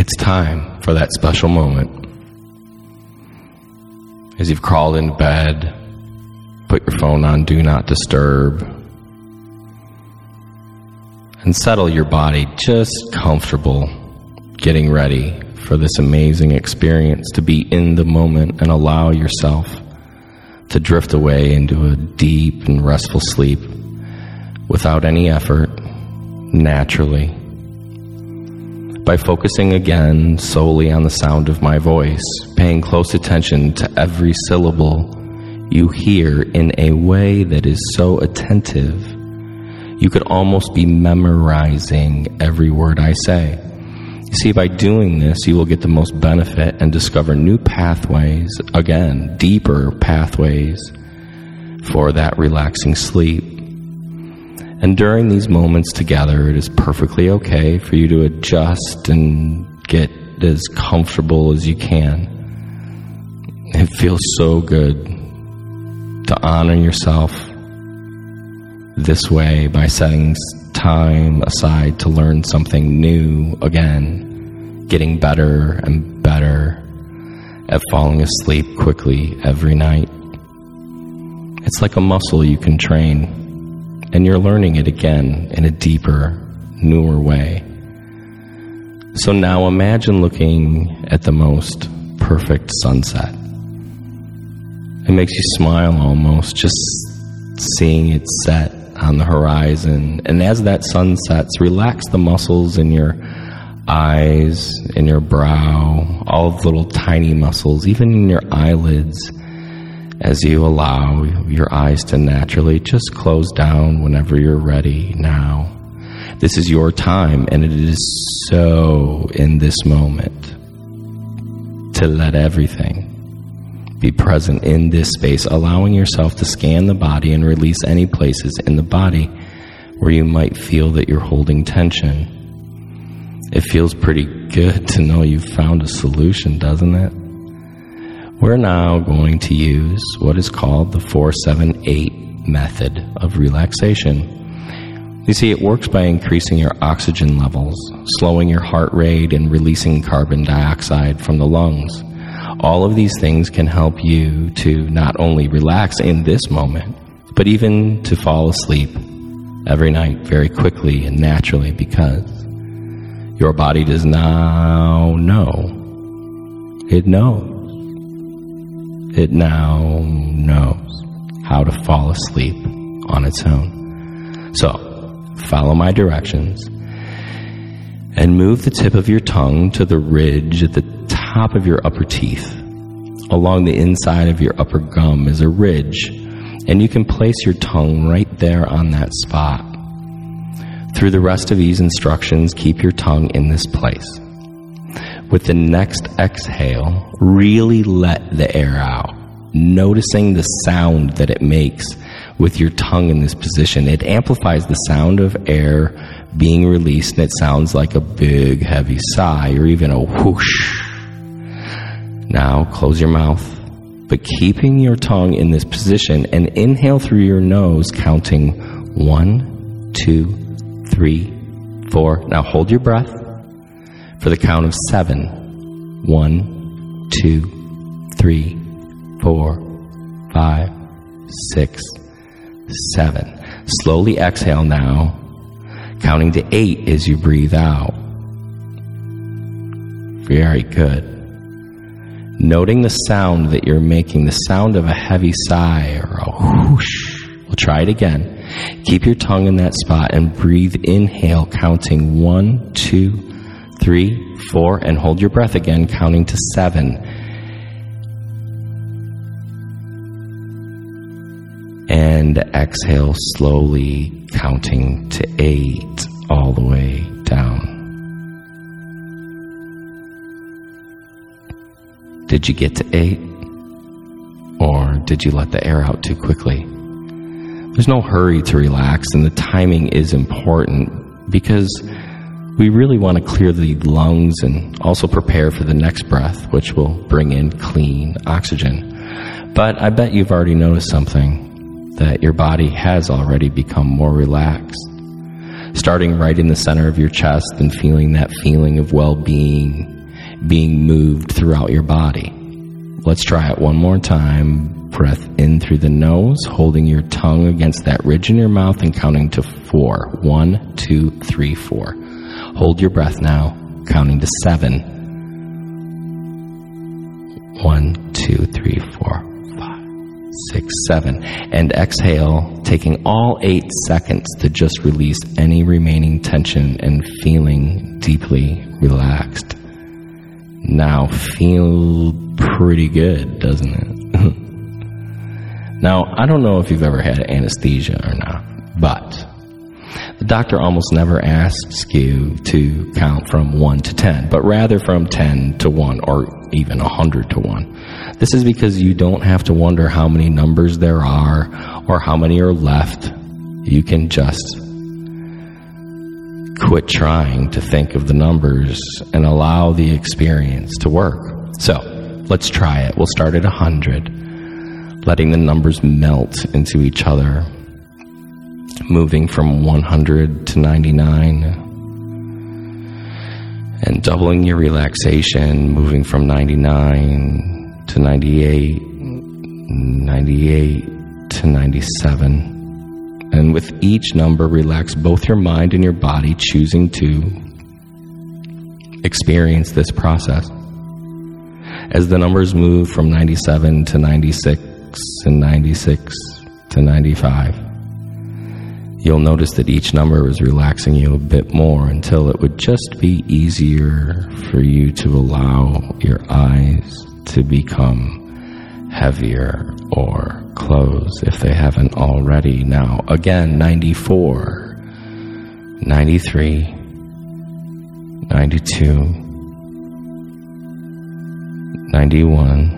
It's time for that special moment. As you've crawled into bed, put your phone on Do Not Disturb, and settle your body just comfortable, getting ready for this amazing experience, to be in the moment and allow yourself to drift away into a deep and restful sleep without any effort, naturally, by focusing again solely on the sound of my voice, paying close attention to every syllable you hear in a way that is so attentive you could almost be memorizing every word I say. You see, by doing this, you will get the most benefit and discover new pathways, again, deeper pathways for that relaxing sleep. And during these moments together, it is perfectly okay for you to adjust and get as comfortable as you can. It feels so good to honor yourself this way by setting time aside to learn something new again, getting better and better at falling asleep quickly every night. It's like a muscle you can train, and you're learning it again in a deeper, newer way. So now imagine looking at the most perfect sunset. It makes you smile almost, just seeing it set on the horizon. And as that sun sets, relax the muscles in your eyes, in your brow, all of the little tiny muscles, even in your eyelids, as you allow your eyes to naturally just close down whenever you're ready now. This is your time, and it is so in this moment to let everything be present in this space, allowing yourself to scan the body and release any places in the body where you might feel that you're holding tension. It feels pretty good to know you've found a solution, doesn't it? We're now going to use what is called the 4-7-8 method of relaxation. You see, it works by increasing your oxygen levels, slowing your heart rate, and releasing carbon dioxide from the lungs. All of these things can help you to not only relax in this moment, but even to fall asleep every night very quickly and naturally, because your body does now know. It knows. It now knows how to fall asleep on its own. So, follow my directions and move the tip of your tongue to the ridge at the top of your upper teeth. Along the inside of your upper gum is a ridge, and you can place your tongue right there on that spot. Through the rest of these instructions, keep your tongue in this place. With the next exhale, really let the air out, noticing the sound that it makes with your tongue in this position. It amplifies the sound of air being released, and it sounds like a big, heavy sigh or even a whoosh. Now close your mouth, but keeping your tongue in this position, and inhale through your nose, counting 1, 2, 3, 4. Now hold your breath for the count of 7. 1, 2, 3, 4, 5, 6, 7. Slowly exhale now, counting to 8 as you breathe out. Very good. Noting the sound that you're making, the sound of a heavy sigh or a whoosh. We'll try it again. Keep your tongue in that spot and breathe. Inhale, counting 1, 2, 3, 4, and hold your breath again, counting to 7. And exhale slowly, counting to 8, all the way down. Did you get to 8? Or did you let the air out too quickly? There's no hurry to relax, and the timing is important because we really want to clear the lungs and also prepare for the next breath, which will bring in clean oxygen. But I bet you've already noticed something, that your body has already become more relaxed. Starting right in the center of your chest and feeling that feeling of well-being being moved throughout your body. Let's try it one more time. Breath in through the nose, holding your tongue against that ridge in your mouth and counting to 4. 1, 2, 3, 4. Hold your breath now, counting to 7. 1, 2, 3, 4, 5, 6, 7. And exhale, taking all 8 seconds to just release any remaining tension and feeling deeply relaxed. Now feel pretty good, doesn't it? Now, I don't know if you've ever had anesthesia or not, but the doctor almost never asks you to count from 1 to 10, but rather from 10 to 1 or even 100 to 1. This is because you don't have to wonder how many numbers there are or how many are left. You can just quit trying to think of the numbers and allow the experience to work. So, let's try it. We'll start at 100. Letting the numbers melt into each other, moving from 100 to 99, and doubling your relaxation, moving from 99 to 98, 98 to 97. And with each number, relax both your mind and your body, choosing to experience this process. As the numbers move from 97 to 96, and 96 to 95, you'll notice that each number is relaxing you a bit more until it would just be easier for you to allow your eyes to become heavier or close if they haven't already. Now, again, 94, 93, 92, 91,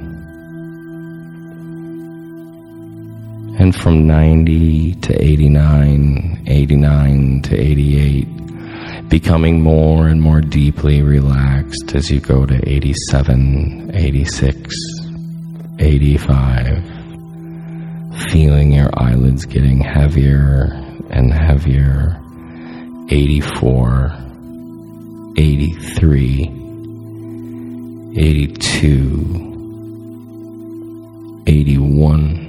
and from 90 to 89, 89 to 88, becoming more and more deeply relaxed as you go to 87, 86, 85, feeling your eyelids getting heavier and heavier, 84, 83, 82, 81,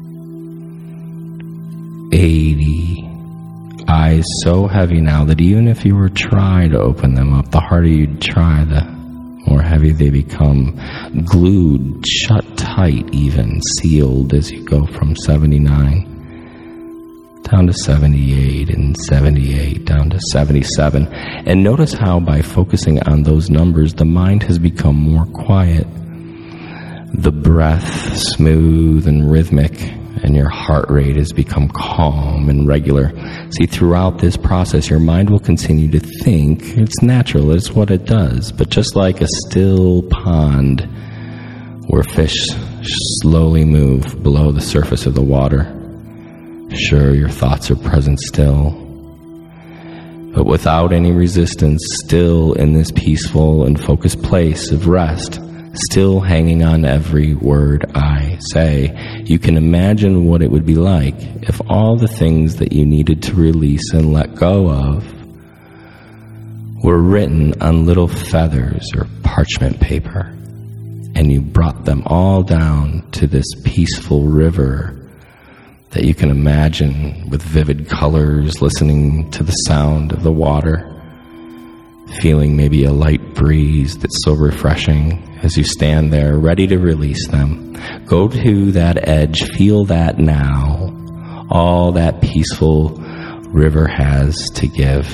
80. Eyes so heavy now that even if you were trying to open them up, the harder you try, the more heavy they become, glued, shut tight, even sealed as you go from 79 down to 78 and 78 down to 77. And notice how by focusing on those numbers, the mind has become more quiet, the breath smooth and rhythmic, and your heart rate has become calm and regular. See, throughout this process, your mind will continue to think. It's natural, it's what it does. But just like a still pond where fish slowly move below the surface of the water, sure, your thoughts are present still, but without any resistance, still in this peaceful and focused place of rest, still hanging on every word I say. You can imagine what it would be like if all the things that you needed to release and let go of were written on little feathers or parchment paper, and you brought them all down to this peaceful river that you can imagine with vivid colors, listening to the sound of the water, feeling maybe a light breeze that's so refreshing as you stand there ready to release them. Go to that edge, feel that now, all that peaceful river has to give.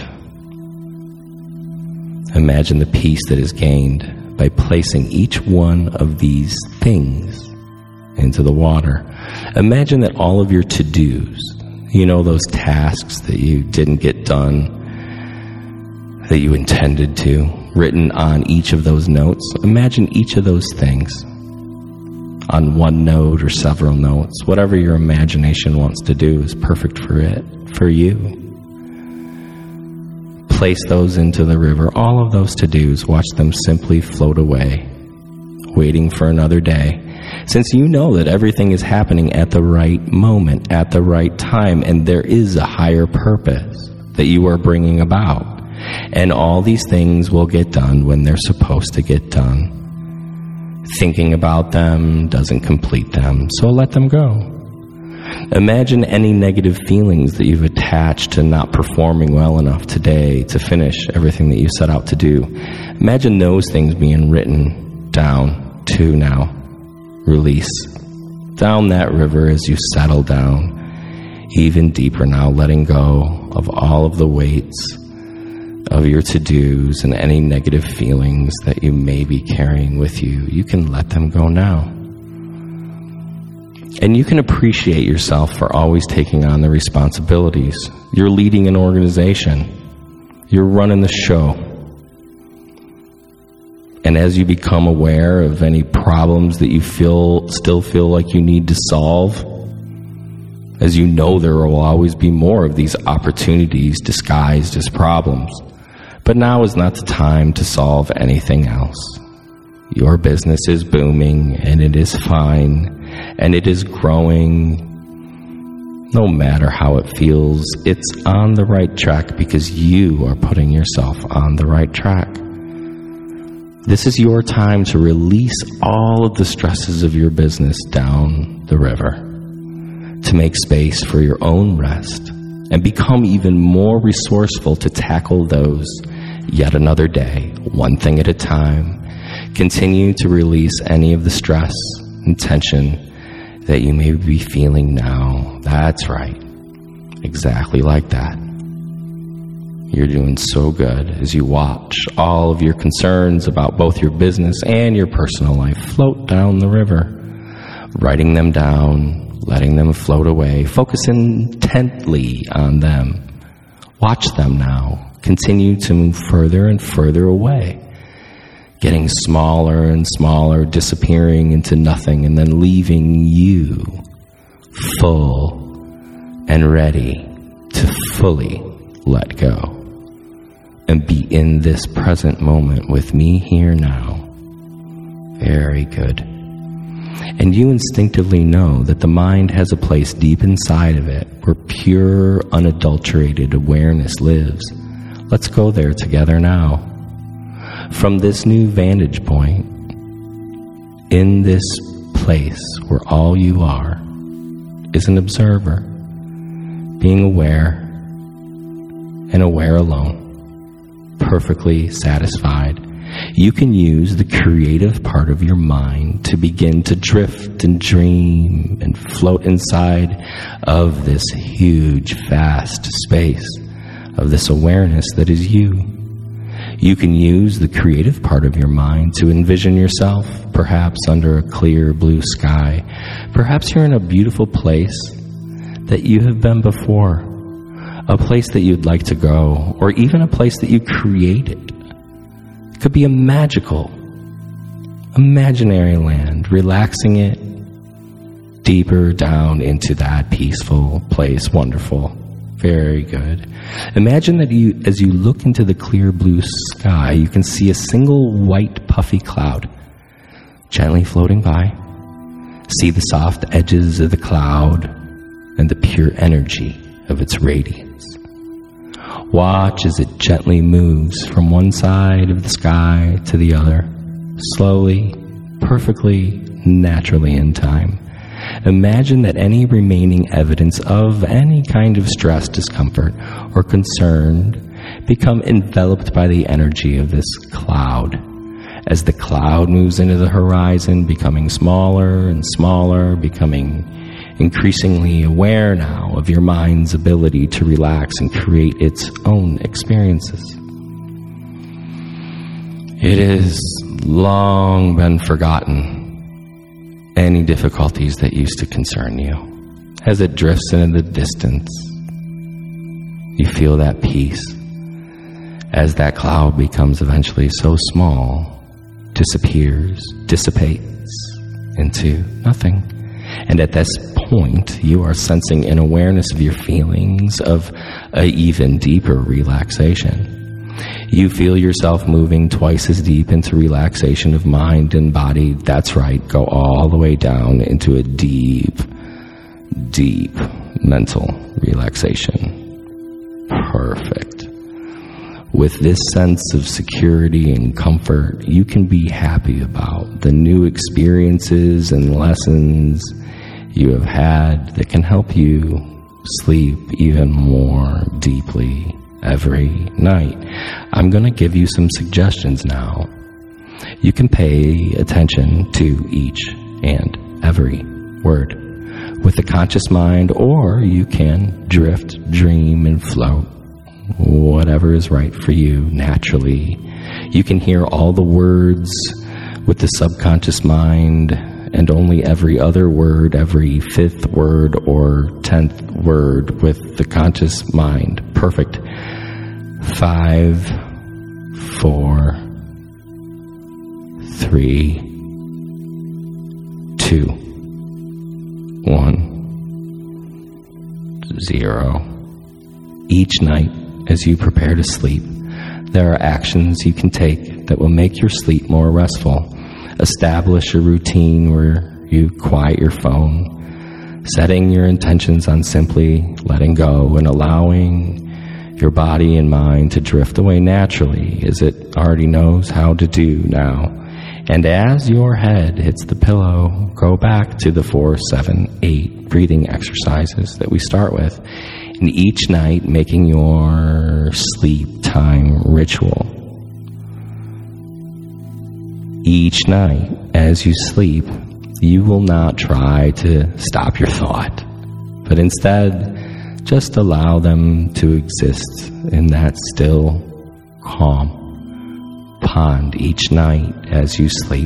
Imagine the peace that is gained by placing each one of these things into the water. Imagine that all of your to-dos, you know, those tasks that you didn't get done, that you intended to, written on each of those notes. Imagine each of those things on one note or several notes. Whatever your imagination wants to do is perfect for it, for you. Place those into the river. All of those to-dos, watch them simply float away, waiting for another day. Since you know that everything is happening at the right moment, at the right time, and there is a higher purpose that you are bringing about. And all these things will get done when they're supposed to get done. Thinking about them doesn't complete them, so let them go. Imagine any negative feelings that you've attached to not performing well enough today to finish everything that you set out to do. Imagine those things being written down to now. Release. Down that river as you settle down. Even deeper now, letting go of all of the weights of your to-dos and any negative feelings that you may be carrying with you. You can let them go now. And you can appreciate yourself for always taking on the responsibilities. You're leading an organization. You're running the show. And as you become aware of any problems that you still feel like you need to solve, as you know, there will always be more of these opportunities disguised as problems. But now is not the time to solve anything else. Your business is booming, and it is fine, and it is growing. No matter how it feels, it's on the right track because you are putting yourself on the right track. This is your time to release all of the stresses of your business down the river, to make space for your own rest, and become even more resourceful to tackle those yet another day, one thing at a time. Continue to release any of the stress and tension that you may be feeling now. That's right. Exactly like that. You're doing so good as you watch all of your concerns about both your business and your personal life float down the river, writing them down, letting them float away, focus intently on them. Watch them now. Continue to move further and further away, getting smaller and smaller, disappearing into nothing, and then leaving you full and ready to fully let go and be in this present moment with me here now. Very good. And you instinctively know that the mind has a place deep inside of it where pure, unadulterated awareness lives. Let's go there together now. From this new vantage point, in this place where all you are is an observer, being aware and aware alone, perfectly satisfied, you can use the creative part of your mind to begin to drift and dream and float inside of this huge, vast space of this awareness that is you. You can use the creative part of your mind to envision yourself, perhaps under a clear blue sky. Perhaps you're in a beautiful place that you have been before, a place that you'd like to go, or even a place that you created. It could be a magical, imaginary land, relaxing it deeper down into that peaceful place. Wonderful. Very good. Imagine that as you look into the clear blue sky, you can see a single white puffy cloud gently floating by. See the soft edges of the cloud and the pure energy of its radiance. Watch as it gently moves from one side of the sky to the other, slowly, perfectly, naturally in time. Imagine that any remaining evidence of any kind of stress, discomfort, or concern become enveloped by the energy of this cloud. As the cloud moves into the horizon, becoming smaller and smaller, becoming increasingly aware now of your mind's ability to relax and create its own experiences. It has long been forgotten, any difficulties that used to concern you. As it drifts into the distance, you feel that peace as that cloud becomes eventually so small, disappears, dissipates into nothing. And at this point, you are sensing an awareness of your feelings of an even deeper relaxation. You feel yourself moving twice as deep into relaxation of mind and body. That's right, go all the way down into a deep, deep mental relaxation. Perfect. With this sense of security and comfort, you can be happy about the new experiences and lessons you have had that can help you sleep even more deeply every night. I'm going to give you some suggestions now. You can pay attention to each and every word with the conscious mind, or you can drift, dream, and float. Whatever is right for you naturally. You can hear all the words with the subconscious mind, and only every other word, every 5th word or 10th word with the conscious mind. Perfect. 5, 4, 3, 2, 1, 0. Each night, as you prepare to sleep, there are actions you can take that will make your sleep more restful. Establish a routine where you quiet your phone, setting your intentions on simply letting go and allowing your body and mind to drift away naturally, as it already knows how to do now. And as your head hits the pillow, go back to the 4, 7, 8 breathing exercises that we start with. And each night, making your sleep time ritual. Each night, as you sleep, you will not try to stop your thought, but instead, just allow them to exist in that still, calm pond each night as you sleep.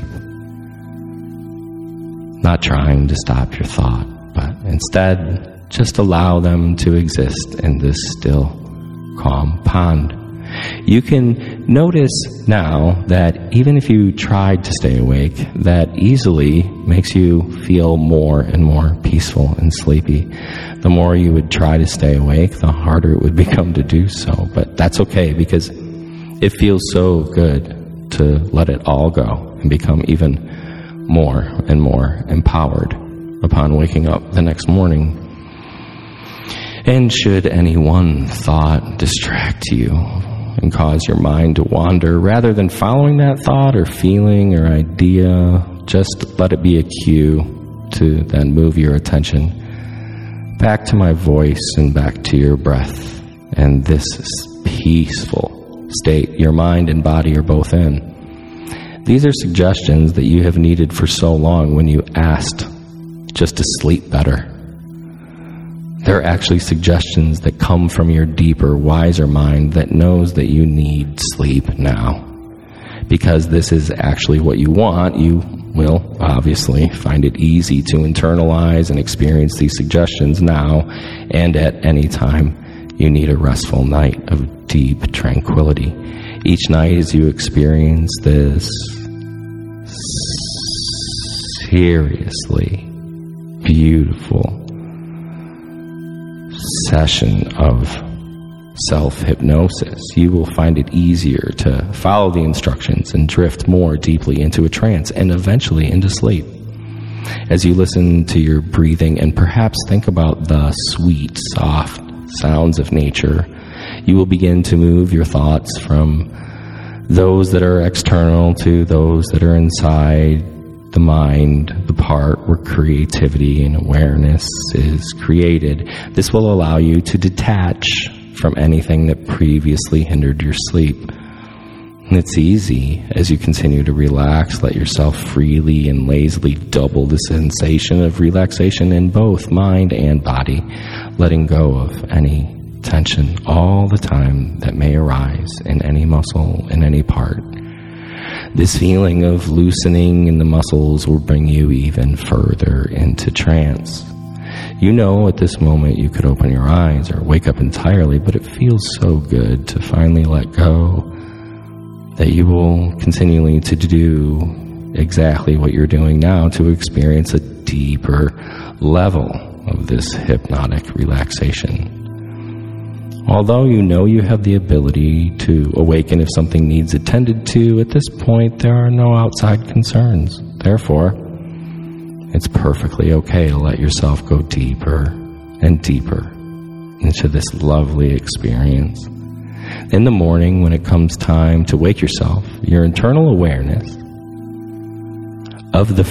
Not trying to stop your thought, but instead, just allow them to exist in this still, calm pond. You can notice now that even if you tried to stay awake, that easily makes you feel more and more peaceful and sleepy. The more you would try to stay awake, the harder it would become to do so. But that's okay, because it feels so good to let it all go and become even more and more empowered upon waking up the next morning. And should any one thought distract you and cause your mind to wander, rather than following that thought or feeling or idea, just let it be a cue to then move your attention back to my voice and back to your breath and this peaceful state your mind and body are both in. These are suggestions that you have needed for so long when you asked just to sleep better. They're actually suggestions that come from your deeper, wiser mind that knows that you need sleep now. Because this is actually what you want, you will obviously find it easy to internalize and experience these suggestions now and at any time you need a restful night of deep tranquility. Each night as you experience this seriously beautiful session of self-hypnosis, you will find it easier to follow the instructions and drift more deeply into a trance and eventually into sleep. As you listen to your breathing and perhaps think about the sweet, soft sounds of nature, you will begin to move your thoughts from those that are external to those that are inside the mind, the part where creativity and awareness is created. This will allow you to detach from anything that previously hindered your sleep. And it's easy as you continue to relax, let yourself freely and lazily double the sensation of relaxation in both mind and body, letting go of any tension all the time that may arise in any muscle, in any part. This feeling of loosening in the muscles will bring you even further into trance. You know at this moment you could open your eyes or wake up entirely, but it feels so good to finally let go that you will continually to do exactly what you're doing now to experience a deeper level of this hypnotic relaxation. Although you know you have the ability to awaken if something needs attended to, at this point there are no outside concerns. Therefore, it's perfectly okay to let yourself go deeper and deeper into this lovely experience. In the morning, when it comes time to wake yourself, your internal awareness of the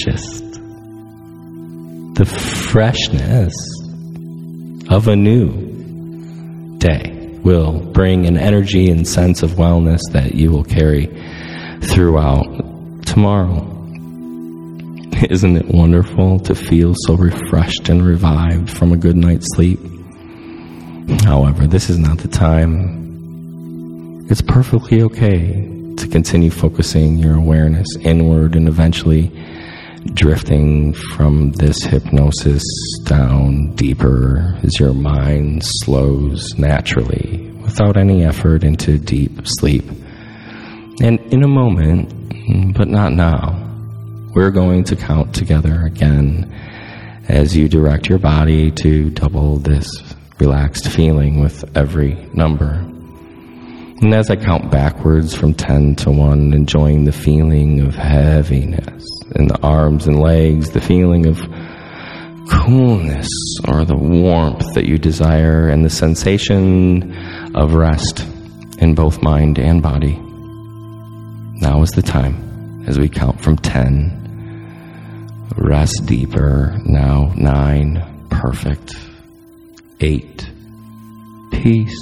freshness of a new day will bring an energy and sense of wellness that you will carry throughout tomorrow. Isn't it wonderful to feel so refreshed and revived from a good night's sleep? However, this is not the time. It's perfectly okay to continue focusing your awareness inward and eventually drifting from this hypnosis down deeper as your mind slows naturally without any effort into deep sleep. And in a moment, but not now, we're going to count together again as you direct your body to double this relaxed feeling with every number. And as I count backwards from 10 to 1, enjoying the feeling of heaviness in the arms and legs, the feeling of coolness or the warmth that you desire, and the sensation of rest in both mind and body. Now is the time as we count from 10. Rest deeper. Now 9. Perfect. 8. Peace.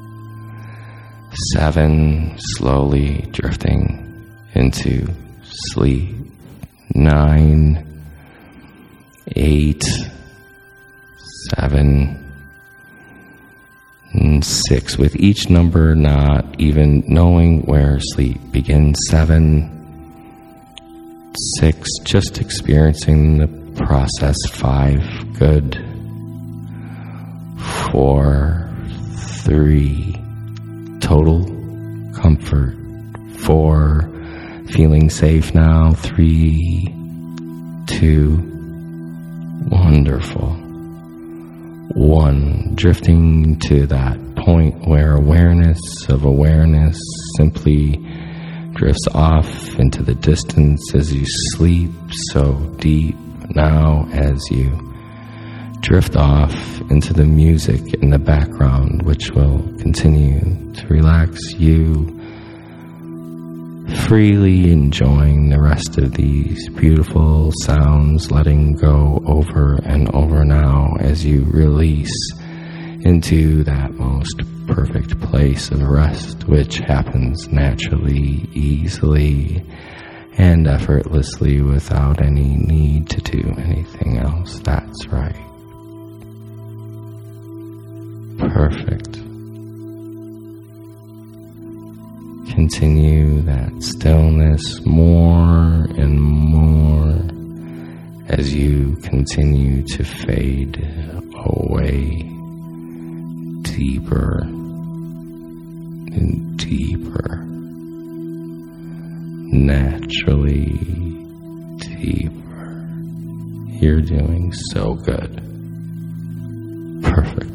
7. Slowly drifting into sleep. 9. 8. 7. And 6. With each number not even knowing where sleep begins. 7. 6. Just experiencing the process. 5. Good. 4. 3. Total comfort. 4. Feeling safe now. 3. 2. Wonderful. 1. Drifting to that point where awareness of awareness simply drifts off into the distance as you sleep so deep. Now as you drift off into the music in the background, which will continue to relax you, freely enjoying the rest of these beautiful sounds, letting go over and over now as you release into that most perfect place of rest, which happens naturally, easily, and effortlessly without any need to do anything else. That's right. Perfect. Continue that stillness more and more as you continue to fade away deeper and deeper, naturally deeper. You're doing so good. Perfect.